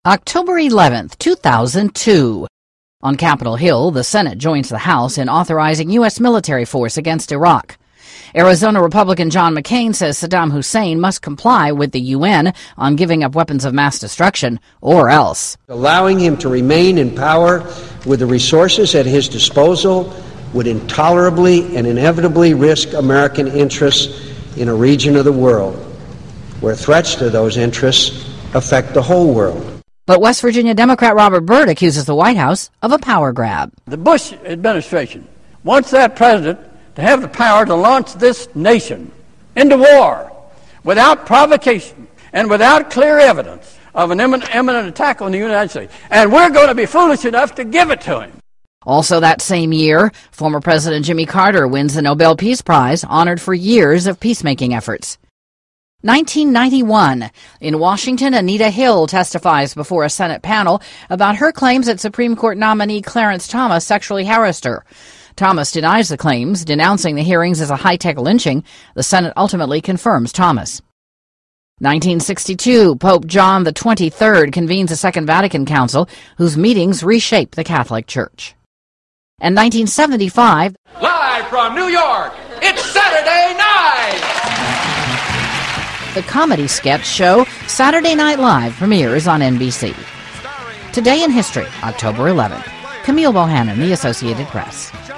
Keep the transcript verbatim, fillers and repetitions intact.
October eleventh, two thousand two. On Capitol Hill, the Senate joins the House in authorizing U S military force against Iraq. Arizona Republican John McCain says Saddam Hussein must comply with the U N on giving up weapons of mass destruction, or else. Allowing him to remain in power with the resources at his disposal would intolerably and inevitably risk American interests in a region of the world where threats to those interests affect the whole world. But West Virginia Democrat Robert Byrd accuses the White House of a power grab. The Bush administration wants that president to have the power to launch this nation into war without provocation and without clear evidence of an imminent, imminent attack on the United States. And we're going to be foolish enough to give it to him. Also that same year, former President Jimmy Carter wins the Nobel Peace Prize, honored for years of peacemaking efforts. nineteen ninety-one. In Washington, Anita Hill testifies before a Senate panel about her claims that Supreme Court nominee Clarence Thomas sexually harassed her. Thomas denies the claims, denouncing the hearings as a high-tech lynching. The Senate ultimately confirms Thomas. nineteen sixty-two. Pope John the twenty-third convenes a Second Vatican Council, whose meetings reshape the Catholic Church. And nineteen seventy-five. Live from New York, it's Saturday night! The comedy sketch show Saturday Night Live premieres on N B C. Today in History, October eleventh. Camille Bohannon, The Associated Press.